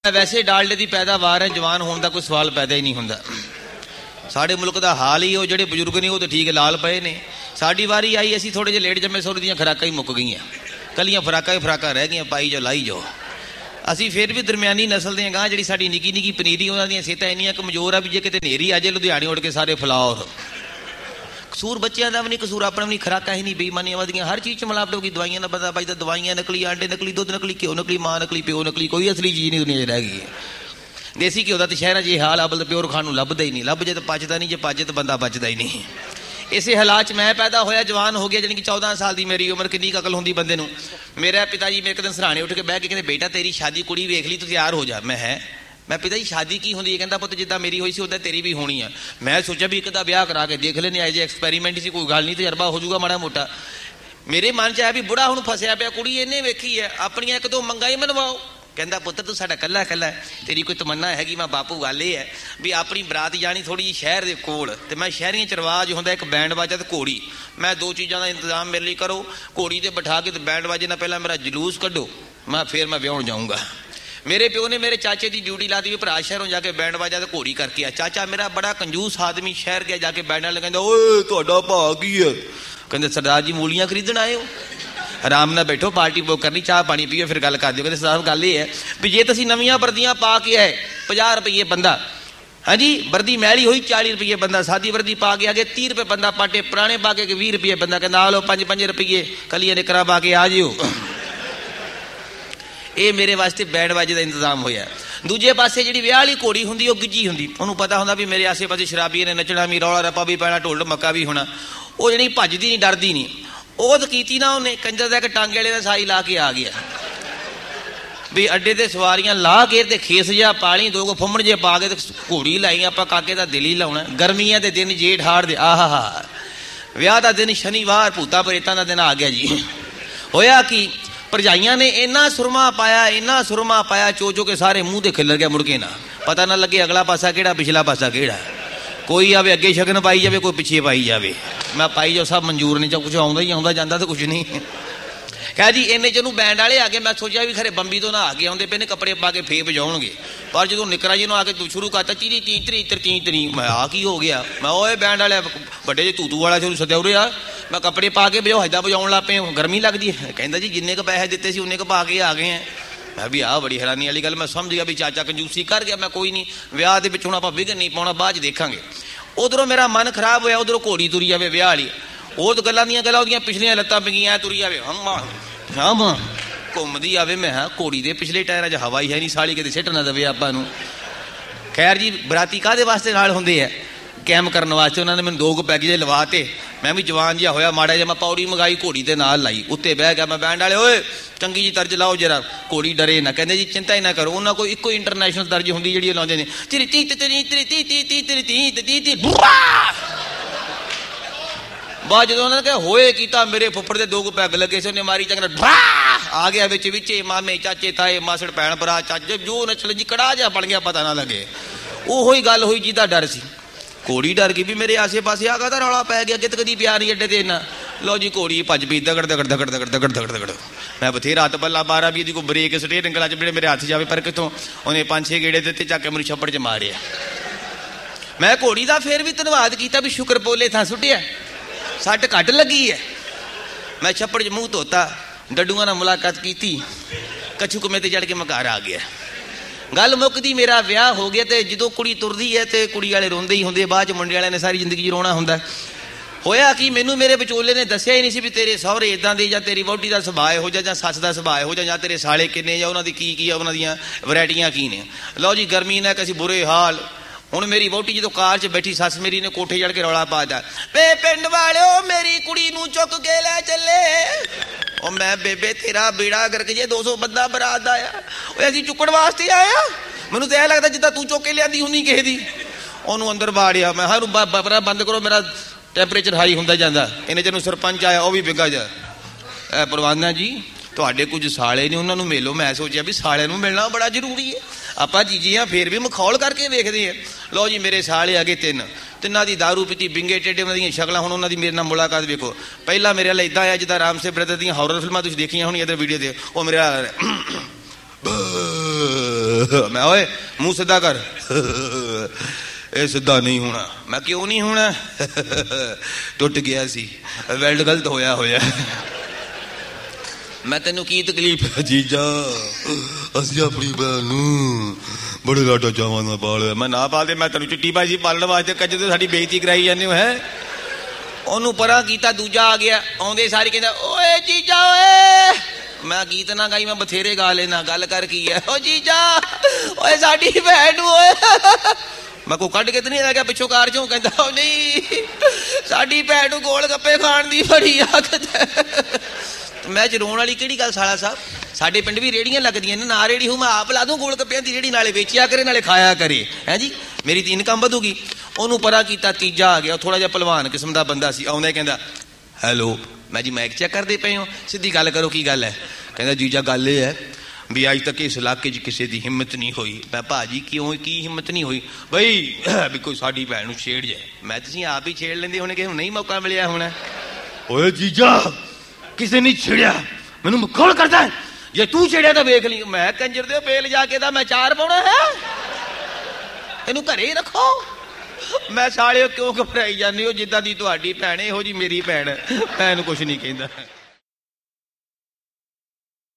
ਵੈਸੇ ਡਾਲਡੇ ਦੀ ਪੈਦਾਵਾਰ ਹੈ, ਜਵਾਨ ਹੋਣ ਦਾ ਕੋਈ ਸਵਾਲ ਪੈਦਾ ਹੀ ਨਹੀਂ ਹੁੰਦਾ। ਸਾਡੇ ਮੁਲਕ ਦਾ ਹਾਲ ਹੀ ਉਹ ਜਿਹੜੇ ਬਜ਼ੁਰਗ ਨੇ ਉਹ ਤਾਂ ਠੀਕ ਲਾਲ ਪਏ ਨੇ। ਸਾਡੀ ਵਾਰੀ ਆਈ, ਅਸੀਂ ਥੋੜ੍ਹੇ ਜਿਹੇ ਲੇਟ ਜੰਮੇ, ਸੋਰੀ ਦੀਆਂ ਖੁਰਾਕਾਂ ਹੀ ਮੁੱਕ ਗਈਆਂ, ਕੱਲੀਆਂ ਫਰਾਕਾਂ ਹੀ ਫਰਾਕਾਂ ਰਹਿ ਗਈਆਂ, ਪਾਈ ਜੋ ਲਾਈ ਜੋ। ਅਸੀਂ ਫਿਰ ਵੀ ਦਰਮਿਆਨੀ ਨਸਲ ਦੇ ਗਾਂ, ਜਿਹੜੀ ਸਾਡੀ ਨਿੱਕੀ ਨਿੱਕੀ ਪਨੀਰੀ, ਉਹਨਾਂ ਦੀਆਂ ਸਿਹਤਾਂ ਇੰਨੀਆਂ ਕਮਜ਼ੋਰ ਆ ਵੀ ਜੇ ਕਿਤੇ ਹਨੇਰੀ ਆ ਜੇ ਲੁਧਿਆਣੇ ਉੱਡ ਕੇ ਸਾਰੇ ਫਲਾਉਰ। ਕਸੂਰ ਬੱਚਿਆਂ ਦਾ ਵੀ ਨਹੀਂ, ਕਸੂਰ ਆਪਣਾ ਵੀ ਨਹੀਂ, ਖੁਰਾਕਾਂ ਹੀ ਨਹੀਂ, ਬੇਈਮਾਨੀਆਂ ਵਧੀਆਂ, ਹਰ ਚੀਜ਼ 'ਚ ਮਿਲਾਵਟ ਹੋ ਗਈ। ਦਵਾਈਆਂ ਦਾ ਬੰਦਾ ਬਚਦਾ, ਦਵਾਈਆਂ ਨਕਲੀ, ਆਂਡੇ ਨਕਲੀ, ਦੁੱਧ ਨਕਲੀ, ਘਿਓ ਨਕਲੀ, ਮਾਂ ਨਕਲੀ, ਪਿਓ ਨਕਲੀ, ਕੋਈ ਅਸਲੀ ਚੀਜ਼ ਨਹੀਂ ਦੁਨੀਆ 'ਚ ਰਹਿ ਗਈ ਹੈ। ਦੇਸੀ ਘਿਓ ਦਾ ਤਾਂ ਸ਼ਹਿਰਾਂ 'ਚ ਇਹ ਹਾਲ, ਅਬਲ ਤਾਂ ਪਿਓਰ ਖਾਣ ਨੂੰ ਲੱਭਦਾ ਹੀ ਨਹੀਂ, ਲੱਭ ਜੇ ਤਾਂ ਪਚਦਾ ਨਹੀਂ, ਜੇ ਪਚੇ ਤਾਂ ਬੰਦਾ ਬਚਦਾ ਹੀ ਨਹੀਂ। ਇਸੇ ਹਾਲਾਤ 'ਚ ਮੈਂ ਪੈਦਾ ਹੋਇਆ, ਜਵਾਨ ਹੋ ਗਿਆ, ਜਾਣੀ ਕਿ 14 ਸਾਲ ਦੀ ਮੇਰੀ ਉਮਰ। ਕਿੰਨੀ ਅਕਲ ਹੁੰਦੀ ਬੰਦੇ ਨੂੰ। ਮੇਰਾ ਪਿਤਾ ਜੀ ਮੇਰੇ ਇੱਕ ਦਿਨ ਸਰਾਣੇ ਉੱਠ ਕੇ ਬਹਿ ਕੇ ਕਹਿੰਦੇ, ਬੇਟਾ ਤੇਰੀ ਸ਼ਾਦੀ ਕੁੜੀ ਵੇਖ ਲਈ, ਤੂੰ ਤਿਆਰ ਹੋ ਜਾ। ਮੈਂ ਪਿਤਾ ਜੀ ਸ਼ਾਦੀ ਕੀ ਹੁੰਦੀ ਹੈ? ਕਹਿੰਦਾ ਪੁੱਤ ਜਿੱਦਾਂ ਮੇਰੀ ਹੋਈ ਸੀ ਉੱਦਾਂ ਤੇਰੀ ਵੀ ਹੋਣੀ ਆ। ਮੈਂ ਸੋਚਿਆ ਵੀ ਇੱਕ ਦਾ ਵਿਆਹ ਕਰਾ ਕੇ ਦੇਖ ਲੈਂਦੇ, ਐਜ ਐਕਸਪੈਰੀਮੈਂਟ ਸੀ, ਕੋਈ ਗੱਲ ਨਹੀਂ, ਤਜਰਬਾ ਹੋ ਜਾਊਗਾ ਮਾੜਾ ਮੋਟਾ। ਮੇਰੇ ਮਨ 'ਚ ਆਇਆ ਵੀ ਬੁੜਾ ਹੁਣ ਫਸਿਆ ਪਿਆ, ਕੁੜੀ ਇਹਨੇ ਵੇਖੀ ਹੈ, ਆਪਣੀਆਂ ਇੱਕ ਦੋ ਮੰਗਾਂ ਹੀ ਮਨਵਾਓ। ਕਹਿੰਦਾ ਪੁੱਤਰ ਤੂੰ ਸਾਡਾ ਕੱਲਾ ਕੱਲਾ, ਤੇਰੀ ਕੋਈ ਤਮੰਨਾ ਹੈਗੀ? ਮੈਂ ਬਾਪੂ ਗੱਲ ਇਹ ਹੈ ਵੀ ਆਪਣੀ ਬਰਾਤ ਜਾਣੀ ਥੋੜ੍ਹੀ ਜਿਹੀ ਸ਼ਹਿਰ ਦੇ ਕੋਲ, ਤੇ ਮੈਂ ਸ਼ਹਿਰੀਆਂ 'ਚ ਰਿਵਾਜ ਹੁੰਦਾ ਇੱਕ ਬੈਂਡ ਬਾਜਾ ਤੇ ਘੋੜੀ। ਮੈਂ ਦੋ ਚੀਜ਼ਾਂ ਦਾ ਇੰਤਜ਼ਾਮ ਮੇਰੇ ਲਈ ਕਰੋ, ਘੋੜੀ ਤੇ ਬਿਠਾ ਕੇ ਤੇ ਬੈਂਡ ਬਾਜੇ ਨਾਲ ਪਹਿਲਾਂ ਮੇਰਾ ਜਲੂਸ ਕੱਢੋ, ਫਿਰ ਮੈਂ ਵਿਆਹੁਣ ਜਾਊਂਗਾ। ਮੇਰੇ ਪਿਓ ਨੇ ਮੇਰੇ ਚਾਚੇ ਦੀ ਡਿਊਟੀ ਲਾ ਦਿੱਤੀ ਵੀ ਭਰਾ ਸ਼ਹਿਰੋਂ ਜਾ ਕੇ ਬੈਂਡ ਬਾਜਾ ਤੇ ਘੋੜੀ ਕਰਕੇ ਆ। ਚਾਚਾ ਮੇਰਾ ਬੜਾ ਕੰਜੂਸ ਆਦਮੀ, ਸ਼ਹਿਰ ਗਿਆ ਜਾ ਕੇ ਬੈਂਡਾਂ ਨਾਲ, ਕਹਿੰਦਾ ਓਏ ਤੁਹਾਡਾ ਭਾਅ ਕੀ ਹੈ? ਕਹਿੰਦੇ ਸਰਦਾਰ ਜੀ ਮੂਲੀਆਂ ਖਰੀਦਣ ਆਏ ਹੋ? ਆਰਾਮ ਨਾਲ ਬੈਠੋ, ਪਾਰਟੀ ਬੁੱਕ ਕਰਨੀ, ਚਾਹ ਪਾਣੀ ਪੀਓ, ਫਿਰ ਗੱਲ ਕਰ ਦਿਓ। ਕਹਿੰਦੇ ਸਰਦਾਰ ਗੱਲ ਇਹ ਹੈ ਵੀ ਜੇ ਤੁਸੀਂ ਨਵੀਆਂ ਵਰਦੀਆਂ ਪਾ ਕੇ ਆਏ 50 ਰੁਪਏ ਬੰਦਾ, ਹਾਂਜੀ ਵਰਦੀ ਮੈਲੀ ਹੋਈ 40 ਰੁਪਏ ਬੰਦਾ, ਸਾਦੀ ਵਰਦੀ ਪਾ ਕੇ ਆ ਗਏ 30 ਰੁਪਏ ਬੰਦਾ, ਪਾਟੇ ਪੁਰਾਣੇ ਪਾ ਕੇ 20 ਰੁਪਏ ਬੰਦਾ। ਕਹਿੰਦਾ ਆ ਲਓ 5-5 ਰੁਪਏ ਕਲੀਆਂ ਨਿਕਰਾਂ ਪਾ ਕੇ ਆ ਜਿਓ। ਇਹ ਮੇਰੇ ਵਾਸਤੇ ਬੈਂਡ ਬਾਜੇ ਦਾ ਇੰਤਜ਼ਾਮ ਹੋਇਆ। ਦੂਜੇ ਪਾਸੇ ਜਿਹੜੀ ਵਿਆਹ ਵਾਲੀ ਘੋੜੀ ਹੁੰਦੀ ਉਹ ਗਿੱਜੀ ਹੁੰਦੀ, ਉਹਨੂੰ ਪਤਾ ਹੁੰਦਾ ਵੀ ਮੇਰੇ ਆਸੇ ਪਾਸੇ ਸ਼ਰਾਬੀਆਂ ਨੇ ਨੱਚਣਾ ਵੀ, ਰੌਲਾ ਰੱਪਾ ਵੀ ਪੈਣਾ, ਢੋਲ ਮੱਕਾ ਵੀ ਹੋਣਾ। ਉਹ ਜਿਹੜੀ ਭੱਜਦੀ ਨਹੀਂ, ਡਰਦੀ ਨਹੀਂ। ਉਹ ਤਾਂ ਕੀਤੀ ਨਾ ਉਹਨੇ, ਕੰਜਰ ਦਾ ਇੱਕ ਟਾਂਗੇ ਵਾਲੇ ਦਾ ਸਾਈ ਲਾ ਕੇ ਆ ਗਿਆ ਵੀ ਅੱਡੇ ਤੇ ਸਵਾਰੀਆਂ ਲਾ ਕੇ ਤੇ ਖੇਸ ਜਿਹਾ ਪਾਲੀ, ਦੋ ਫੁੰਮਣ ਜੇ ਪਾ ਕੇ ਤੇ ਘੋੜੀ ਲਾਈ। ਆਪਾਂ ਕਾਕੇ ਦਾ ਦਿਲ ਹੀ ਲਾਉਣਾ। ਗਰਮੀਆਂ ਦੇ ਦਿਨ, ਜੇਠ ਹਾੜ ਦੇ, ਆਹਾ ਵਿਆਹ ਦਾ ਦਿਨ ਸ਼ਨੀਵਾਰ, ਭੂਤਾਂ ਪ੍ਰੇਤਾਂ ਦਾ ਦਿਨ ਆ ਗਿਆ ਜੀ। ਹੋਇਆ ਕੀ, ਭਰਜਾਈਆਂ ਨੇ ਇੰਨਾ ਸੁਰਮਾ ਪਾਇਆ, ਇੰਨਾ ਸੁਰਮਾ ਪਾਇਆ, ਚੋ ਕੇ ਸਾਰੇ ਮੂੰਹ ਤੇ ਖਿੱਲਰ ਗਿਆ। ਮੁੜ ਕੇ ਨਾ ਪਤਾ ਨਾ ਲੱਗੇ ਅਗਲਾ ਪਾਸਾ ਕਿਹੜਾ, ਪਿਛਲਾ ਪਾਸਾ ਕਿਹੜਾ। ਕੋਈ ਆਵੇ ਅੱਗੇ ਸ਼ਗਨ ਪਾਈ ਜਾਵੇ, ਕੋਈ ਪਿੱਛੇ ਪਾਈ ਜਾਵੇ। ਮੈਂ ਪਾਈ ਜਾਓ, ਸਭ ਮਨਜ਼ੂਰ ਨਹੀਂ, ਕੁਛ ਆਉਂਦਾ ਹੀ ਆਉਂਦਾ, ਜਾਂਦਾ ਤਾਂ ਕੁਛ ਨਹੀਂ। ਕਹਿ ਜੀ ਇੰਨੇ ਜਿਹਨੂੰ ਬੈਂਡ ਵਾਲੇ ਆ ਗਏ। ਮੈਂ ਸੋਚਿਆ ਵੀ ਖਰੇ ਬੰਬੀ ਤੋਂ ਨਾ ਆ ਕੇ ਆਉਂਦੇ ਪਏ ਨੇ, ਕੱਪੜੇ ਪਾ ਕੇ ਫੇਰ ਵਜਾਉਣਗੇ। ਪਰ ਜਦੋਂ ਨਿਕਰਾ ਜੀ ਨੂੰ ਆ ਕੇ ਤੂੰ ਸ਼ੁਰੂ ਕਰਤਾ ਚੀਰੀ ਤੀ, ਮੈਂ ਆ ਕੀ ਹੋ ਗਿਆ? ਮੈਂ ਓਏ ਬੈਂਡ ਵਾਲੇ ਵੱਡੇ ਜੇ ਤੂਤੂ ਵਾਲਾ ਸ਼ੁਰੂ ਸਦਿਆ ਉਰੇ ਆ, ਮੈਂ ਕੱਪੜੇ ਪਾ ਕੇ ਵਜਾਓ, ਏਦਾਂ ਵਜਾਉਣ ਲੱਗ ਪਏ, ਗਰਮੀ ਲੱਗਦੀ ਹੈ। ਕਹਿੰਦਾ ਜੀ ਜਿੰਨੇ ਕੁ ਪੈਸੇ ਦਿੱਤੇ ਸੀ ਉਨੇ ਕੁ ਪਾ ਕੇ ਆ ਗਏ ਆ। ਮੈਂ ਵੀ ਆਹ ਬੜੀ ਹੈਰਾਨੀ ਵਾਲੀ ਗੱਲ। ਮੈਂ ਸਮਝ ਗਿਆ ਵੀ ਚਾਚਾ ਕੰਜੂਸੀ ਕਰ ਗਿਆ। ਮੈਂ ਕੋਈ ਨਹੀਂ, ਵਿਆਹ ਦੇ ਵਿੱਚ ਹੁਣ ਆਪਾਂ ਵਿਘਨ ਨਹੀਂ ਪਾਉਣਾ, ਬਾਅਦ 'ਚ ਦੇਖਾਂਗੇ। ਉਧਰੋਂ ਮੇਰਾ ਮਨ ਖਰਾਬ ਹੋਇਆ, ਉਧਰੋਂ ਘੋੜੀ ਤੁਰੀ ਜਾਵੇ ਵਿਆਹ ਵਾਲੀ। ਉਹ ਤਾਂ ਗੱਲਾਂ ਦੀਆਂ ਗੱਲਾਂ, ਉਹਦੀਆਂ ਪਿਛਲੀਆਂ ਲੱਤਾਂ ਪਈਆਂ ਤੁਰੀ ਜਾਵੇ, ਹਮ ਘੁੰਮਦੀ ਆਵੇ। ਮੈਂ ਹਾਂ ਘੋੜੀ ਦੇ ਪਿਛਲੇ ਟਾਇਰਾਂ 'ਚ ਹਵਾ ਹੀ ਹੈ ਨਹੀਂ, ਸਾਲੀ ਕਿਤੇ ਸਿੱਟ ਨਾ ਦੇਵੇ ਆਪਾਂ ਨੂੰ। ਖੈਰ ਜੀ ਬਰਾਤੀ ਕਾਹਦੇ ਵਾਸਤੇ ਨਾਲ ਹੁੰਦੇ ਆ? ਕੈਮ ਕਰਨ ਵਾਸਤੇ। ਉਹਨਾਂ ਨੇ ਮੈਨੂੰ 2 ਪੈਕੇਜ ਲਵਾ ਤੇ ਮੈਂ ਵੀ ਜਵਾਨ ਜਿਹਾ ਹੋਇਆ ਮਾੜਾ ਜਿਹਾ, ਮੈਂ ਪੌੜੀ ਮੰਗਾਈ, ਘੋੜੀ ਦੇ ਨਾਲ ਲਾਈ, ਉੱਤੇ ਬਹਿ ਗਿਆ। ਮੈਂ ਬੈਂਡ ਵਾਲੇ ਓਏ ਚੰਗੀ ਜੀ ਤਰਜ ਲਾਓ ਜਰਾ, ਘੋੜੀ ਡਰੇ ਨਾ। ਕਹਿੰਦੇ ਜੀ ਚਿੰਤਾ ਹੀ ਨਾ ਕਰੋ, ਉਹਨਾਂ ਕੋਲ ਇੱਕੋ ਇੰਟਰਨੈਸ਼ਨਲ ਤਰਜ ਹੁੰਦੀ ਜਿਹੜੀ ਲਾਉਂਦੇ ਨੇ। ਬਾਅਦ ਜਦੋਂ ਉਹਨਾਂ ਨੇ ਕਿਹਾ ਹੋਏ ਕੀਤਾ, ਮੇਰੇ ਫੁੱਫੜ ਦੇ 2 ਪੈਗ ਲੱਗੇ ਸੀ, ਉਹਨੇ ਮਾਰੀ ਚੰਗਾ ਆ ਗਿਆ ਵਿੱਚ ਵਿੱਚੇ, ਮਾਮੇ ਚਾਚੇ ਤਾਏ ਮਾਸੜ ਭੈਣ ਭਰਾ ਚਾਚੇ ਜੋ ਨਚਲ ਜੀ ਕੜਾ ਜਿਹਾ ਬਣ ਗਿਆ, ਪਤਾ ਨਾ ਲੱਗੇ। ਉਹੋ ਹੀ ਗੱਲ ਹੋਈ ਜਿਹਦਾ ਡਰ ਸੀ। ਘੋੜੀ ਡਰ ਗਈ ਵੀ ਮੇਰੇ ਆਸੇ ਪਾਸੇ ਆ ਕਾਹਦਾ ਰੌਲਾ ਪੈ ਗਿਆ, ਕਿਤ ਕਦੀ ਪਿਆ ਨਹੀਂ ਅੱਡੇ ਤੇ ਇੰਨਾ। ਲਓ ਜੀ ਘੋੜੀ ਭੱਜ ਪਈ, ਦਗੜ ਦਗੜ ਦਗੜ ਦਗੜ ਦਗੜ ਦਗੜ ਦਗੜ। ਮੈਂ ਬਥੇਰਾ ਹੱਥ ਪੱਲਾ 12 20 ਦੀ ਕੋਈ ਬ੍ਰੇਕ ਸਟੇਅਰਿੰਗ ਅੰਗਲਾਂ 'ਚ ਜਿਹੜੇ ਮੇਰੇ ਹੱਥ ਜਾਵੇ, ਪਰ ਕਿੱਥੋਂ ਉਹਨੇ 5-6 ਗੇੜੇ ਦਿੱਤੇ, ਚੱਕ ਕੇ ਮੈਨੂੰ ਛੱਪੜ 'ਚ ਮਾਰਿਆ। ਮੈਂ ਘੋੜੀ ਦਾ ਫੇਰ ਵੀ ਧੰਨਵਾਦ ਕੀਤਾ ਵੀ ਸ਼ੁਕਰ ਪੋਲੇ ਥਾਂ ਸੁੱਟਿਆ, ਸੱਟ ਘੱਟ ਲੱਗੀ ਹੈ। ਮੈਂ ਛੱਪੜ 'ਚ ਮੂੰਹ ਧੋਤਾ, ਡੱਡੂਆਂ ਨਾਲ ਮੁਲਾਕਾਤ ਕੀਤੀ, ਕੱਛੂ ਕੁਮੇ ਤੇ ਚੜ ਕੇ ਮੈਂ ਘਰ ਆ ਗਿਆ। ਗੱਲ ਮੁੱਕਦੀ, ਮੇਰਾ ਵਿਆਹ ਹੋ ਗਿਆ। ਤੇ ਜਦੋਂ ਕੁੜੀ ਤੁਰਦੀ ਹੈ ਤੇ ਕੁੜੀ ਵਾਲੇ ਰੋਂਦੇ ਹੀ ਹੁੰਦੇ, ਬਾਅਦ 'ਚ ਮੁੰਡੇ ਵਾਲਿਆਂ ਨੇ ਸਾਰੀ ਜ਼ਿੰਦਗੀ 'ਚ ਰੋਣਾ ਹੁੰਦਾ। ਹੋਇਆ ਕਿ ਮੈਨੂੰ ਮੇਰੇ ਵਿਚੋਲੇ ਨੇ ਦੱਸਿਆ ਹੀ ਨਹੀਂ ਸੀ ਵੀ ਤੇਰੇ ਸਹੁਰੇ ਇਦਾਂ ਦੇ, ਜਾਂ ਤੇਰੀ ਵਹੁਟੀ ਦਾ ਸੁਭਾਅ ਇਹੋ ਜਿਹਾ, ਜਾਂ ਸੱਸ ਦਾ ਸੁਭਾਅ ਇਹੋ ਜਿਹਾ, ਜਾਂ ਤੇਰੇ ਸਾਲੇ ਕਿੰਨੇ, ਜਾਂ ਉਹਨਾਂ ਦੀ ਕੀ ਆ, ਉਹਨਾਂ ਦੀਆਂ ਵੈਰਾਈਟੀਆਂ ਕੀ ਨੇ। ਲਓ ਜੀ ਗਰਮੀ ਨਾਲ ਅਸੀਂ ਬੁਰੇ ਹਾਲ। ਹੁਣ ਮੇਰੀ ਵਹੁਟੀ ਜਦੋਂ ਕਾਰ 'ਚ ਬੈਠੀ, ਸੱਸ ਮੇਰੀ ਨੇ ਕੋਠੇ ਚੜ ਕੇ ਰੌਲਾ ਪਾਦਾ, ਵੇ ਪਿੰਡ ਵਾਲਿਓ ਮੇਰੀ ਕੁੜੀ ਨੂੰ ਚੁੱਕ ਕੇ ਲੈ ਚੱਲੇ। ਉਹ ਮੈਂ ਬੇਬੇ ਤੇਰਾ ਬੇੜਾ ਗਰਕ ਜੇ 200 ਬੰਦਾ ਬਰਾਤ ਦਾ ਆ, ਉਹ ਅਸੀਂ ਚੁੱਕਣ ਵਾਸਤੇ ਆਇਆ। ਮੈਨੂੰ ਤਾਂ ਇਹ ਲੱਗਦਾ ਜਿੱਦਾਂ ਤੂੰ ਚੁੱਕ ਕੇ ਲਿਆਂਦੀ ਹੁੰਦੀ ਕਿਸੇ ਦੀ। ਉਹਨੂੰ ਅੰਦਰ ਬਾੜਿਆ। ਮੈਂ ਹਾਂ ਬਬਰਾ ਬੰਦ ਕਰੋ, ਮੇਰਾ ਟੈਂਪਰੇਚਰ ਹਾਈ ਹੁੰਦਾ ਜਾਂਦਾ। ਇਹਨੇ ਜਿਹਨੂੰ ਸਰਪੰਚ ਆਇਆ, ਉਹ ਵੀ ਬਿੱਗਾ ਜਾ, ਪ੍ਰਵਾਨਾ ਜੀ ਤੁਹਾਡੇ ਕੁਝ ਸਾਲੇ ਨੇ, ਉਹਨਾਂ ਨੂੰ ਮਿਲੋ। ਮੈਂ ਸੋਚਿਆ ਵੀ ਸਾਲਿਆਂ ਨੂੰ ਮਿਲਣਾ ਬੜਾ ਜ਼ਰੂਰੀ ਹੈ, ਆਪਾਂ ਜੀਜੀਆਂ ਫੇਰ ਵੀ ਮਖੌਲ ਕਰਕੇ ਵੇਖਦੇ ਆ। ਲਓ ਜੀ ਮੇਰੇ ਸਾਲੇ ਆ ਗਏ 3, ਤਿੰਨਾਂ ਦੀ ਦਾਰੂ ਪੀਤੀ, ਬਿੰਗੇ ਟੇਡੇ, ਉਹਨਾਂ ਦੀਆਂ ਸ਼ਕਲਾਂ। ਹੁਣ ਉਹਨਾਂ ਦੀ ਮੇਰੇ ਨਾਲ ਮੁਲਾਕਾਤ ਵੇਖੋ। ਪਹਿਲਾਂ ਮੇਰੇ ਨਾਲ ਇੱਦਾਂ ਆ ਜਿੱਦਾਂ ਰਾਮ ਸੇ ਬ੍ਰਦਰ ਦੀਆਂ ਹੌਰਰ ਫਿਲਮਾਂ ਤੁਸੀਂ ਦੇਖੀਆਂ ਹੋਣੀਆਂ ਇੱਧਰ ਵੀਡੀਓ ਤੇ। ਉਹ ਮੇਰੇ मैं ओए मुंह सीधा कर। ਇਹ ਸਿੱਧਾ ਨਹੀਂ ਹੋਣਾ। ਮੈਂ ਕਿਉਂ ਨਹੀਂ ਹੋਣਾ? ਟੁੱਟ ਗਿਆ ਸੀ, ਵੈਲਡ ਗਲਤ ਹੋਇਆ ਹੋਇਆ। ਮੈਂ ਤੈਨੂੰ ਕੀ ਤਕਲੀਫ? ਜੀਜਾ ਅਸੀਂ ਆਪਣੀ ਭੈਣ ਨੂੰ ਬੜੇ ਲਾਡਾ ਚਾਵਾਂ ਨਾਲ ਪਾਲਿਆ। ਮੈਂ ਨਾ ਪਾਲਦੇ, ਮੈਂ ਤੈਨੂੰ ਚਿੱਟੀ ਭਾਜੀ ਪਾਲਣ ਵਾਸਤੇ ਕੱਜ ਤੇ ਸਾਡੀ ਬੇਇੱਜ਼ਤੀ ਕਰਾਈ ਜਾਂਦੇ ਹੋ ਹੈ। ਉਹਨੂੰ ਪਰਾਂ ਕੀਤਾ, ਦੂਜਾ ਆ ਗਿਆ, ਆਉਂਦੇ ਸਾਰੀ ਕਹਿੰਦਾ ਓਏ ਜੀਜਾ ਓਏ। ਮੈਂ ਗੀਤ ਨਾ ਗਾਈ, ਮੈਂ ਬਥੇਰੇ ਗਾ ਲੈਣਾ। ਗੱਲ ਕਰ ਕੀ ਹੈ? ਓ ਜੀਜਾ ਓਏ ਸਾਡੀ ਭੈਣ ਨੂੰ ਓਏ। ਮੈਂ ਕੋ ਕੱਢ ਕੇ ਤੇ ਨਹੀਂ ਆ ਗਿਆ ਪਿੱਛੋਂ ਕਾਰ ਚੋਂ। ਕਹਿੰਦਾ ਉਹ ਨਹੀਂ, ਸਾਡੀ ਭੈਣ ਨੂੰ ਗੋਲ ਗੱਪੇ ਖਾਣ ਦੀ ਬੜੀ ਆਦਤ ਹੈ। ਮੈਂ ਚ ਰੋਣ ਵਾਲੀ ਕਿਹੜੀ ਗੱਲ ਸਾਲਾ ਸਾਹਿਬ? ਸਾਡੇ ਪਿੰਡ ਵੀ ਰੇੜੀਆਂ ਲੱਗਦੀਆਂ ਨੇ, ਨਾ ਰੇੜੀ ਹੋ ਮੈਂ ਆਪ ਲਾ ਦੂੰ ਗੋਲ ਗੱਪਿਆਂ ਦੀ ਰੇੜੀ, ਨਾਲੇ ਵੇਚਿਆ ਕਰੇ ਨਾਲੇ ਖਾਇਆ ਕਰੇ ਹੈ ਜੀ, ਮੇਰੀ ਤਾਂ ਇਨਕਮ ਵਧੂਗੀ। ਉਹਨੂੰ ਪਰਾਂ ਕੀਤਾ, ਤੀਜਾ ਆ ਗਿਆ, ਥੋੜਾ ਜਿਹਾ ਭਲਵਾਨ ਕਿਸਮ ਦਾ ਬੰਦਾ ਸੀ। ਆਉਂਦਾ ਕਹਿੰਦਾ ਹੈਲੋ। ਮੈਂ ਜੀ ਮਾਈਕ ਚੈੱਕ ਕਰਦੇ ਪਏ ਹੋ, ਸਿੱਧੀ ਗੱਲ ਕਰੋ, ਕੀ ਗੱਲ ਹੈ? ਕਹਿੰਦਾ ਜੀਜਾ ਗੱਲ ਇਹ ਹੈ ਵੀ ਅੱਜ ਤੱਕ ਇਸ ਇਲਾਕੇ 'ਚ ਕਿਸੇ ਦੀ ਹਿੰਮਤ ਨਹੀਂ ਹੋਈ। ਮੈਂ ਭਾਜੀ ਕਿਉਂ, ਕੀ ਹਿੰਮਤ ਨਹੀਂ ਹੋਈ? ਬਈ ਵੀ ਕੋਈ ਸਾਡੀ ਭੈਣ ਨੂੰ ਛੇੜ ਜਾਏ। ਮੈਂ ਤੁਸੀਂ ਆਪ ਹੀ ਛੇੜ ਲੈਂਦੇ ਹੋਣੇ, ਕਿ ਹੁਣ ਨਹੀਂ ਮੌਕਾ ਮਿਲਿਆ ਹੋਣਾ। ਓਏ ਜੀਜਾ ਕਿਸੇ ਨੇ ਛੇੜਿਆ, ਮੈਨੂੰ ਮਖੌਲ ਕਰਦਾ ਹੈ, ਜੇ ਤੂੰ ਛੇੜਿਆ ਤਾਂ ਵੇਖ ਲਈ। ਮੈਂ ਕੰਜਰ ਦੇ ਬੇਲ ਜਾ ਕੇ ਤਾਂ ਮੈਂ ਚਾਰ ਪਾਉਣਾ ਹੈ, ਇਹਨੂੰ ਘਰੇ ਹੀ ਰੱਖੋ। ਮੈਂ ਸਾਲਿਓ ਕਿਉਂ ਘਬਰਾਈ ਜਾਂਦੇ ਹੋ? ਜਿੱਦਾਂ ਦੀ ਤੁਹਾਡੀ ਭੈਣ ਇਹੋ ਜੀ ਮੇਰੀ ਭੈਣ। ਮੈਂ ਇਹਨੂੰ ਕੁਛ ਨਹੀਂ ਕਹਿੰਦਾ।